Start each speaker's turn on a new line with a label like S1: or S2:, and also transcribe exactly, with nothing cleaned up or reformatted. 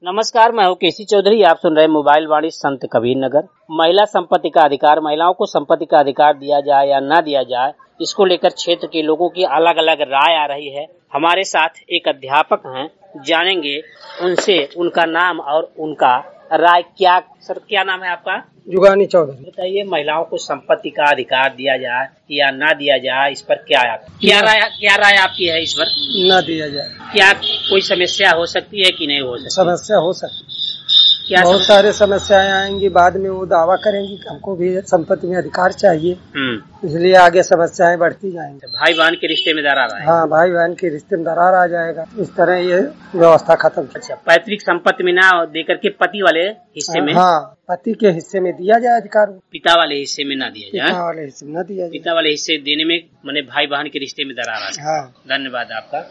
S1: नमस्कार, मैं हूँ केसी चौधरी। आप सुन रहे हैं मोबाइल वाणी संत कबीर नगर। महिला संपत्ति का अधिकार, महिलाओं को संपत्ति का अधिकार दिया जाए या ना दिया जाए, इसको लेकर क्षेत्र के लोगों की अलग अलग राय आ रही है। हमारे साथ एक अध्यापक हैं, जानेंगे उनसे उनका नाम और उनका राय क्या। सर, क्या नाम है आपका?
S2: जुगानी चौधरी।
S1: बताइए, महिलाओं को संपत्ति का अधिकार दिया जाए या ना दिया जाए, इस पर क्या क्या राय क्या राय आपकी है इस पर?
S2: ना दिया जाए।
S1: क्या कोई समस्या हो सकती है कि नहीं हो सकती?
S2: समस्या हो सकती,
S1: क्या
S2: बहुत सारे समस्याएं आएंगी। बाद में वो दावा करेंगी कि हमको भी संपत्ति में अधिकार चाहिए, इसलिए आगे समस्याएं बढ़ती जाएंगी।
S1: भाई बहन के रिश्ते में दरार आएगी।
S2: हाँ, भाई बहन के रिश्ते में दरार आ जाएगा। इस तरह ये व्यवस्था खत्म।
S1: अच्छा, पैतृक संपत्ति में ना देकर के पति वाले हिस्से में,
S2: हाँ, पति के हिस्से में दिया जाए अधिकार,
S1: पिता वाले हिस्से में ना दिया जाए।
S2: पिता वाले हिस्से में न दिया जाए।
S1: पिता वाले हिस्से देने में माने भाई बहन के रिश्ते में दरार आ जाए।
S2: हाँ,
S1: धन्यवाद आपका।